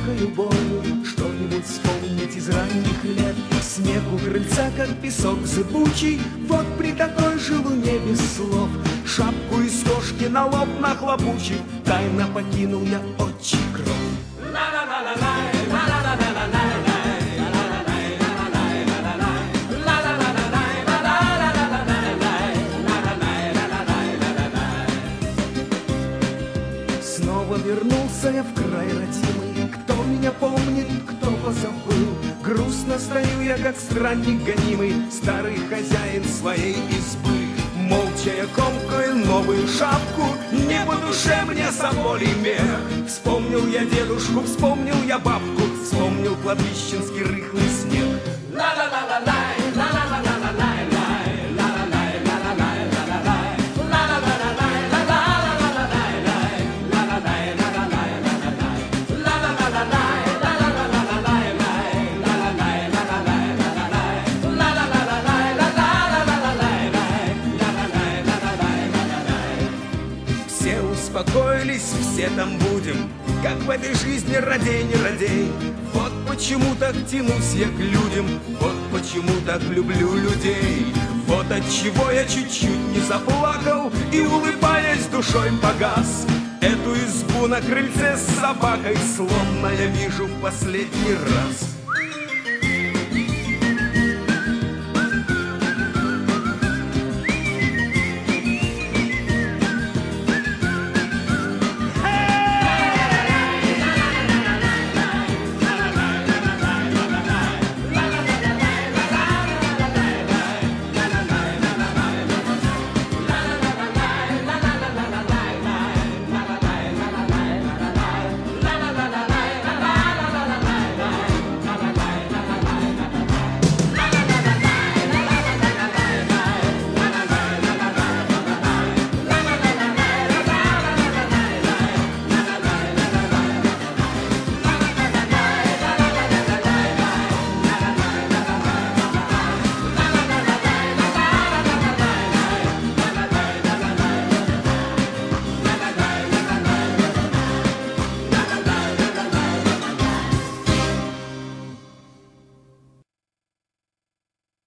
мягкою болью что-нибудь вспомнить из ранних лет. Снег у крыльца, как песок зыбучий, вот при такой же луне без слов. Шапку из кошки на лоб нахлобучив, тайно покинул я отчий кров. Снова вернулся я в край родимый. Кто меня помнит, кто позабыл? Грустно стою я, как странник гонимый, старый хозяин своей избы. Молча я комкаю новую шапку, не по душе мне соболей мех. Вспомнил я дедушку, вспомнил я бабку, вспомнил кладбищенский рыхлый снег. Все успокоились, все там будем, как в этой жизни родей не родей. Вот почему так тянусь я к людям, вот почему так люблю людей. Вот отчего я чуть-чуть не заплакал и, улыбаясь, душой погас. Эту избу на крыльце с собакой словно я вижу в последний раз.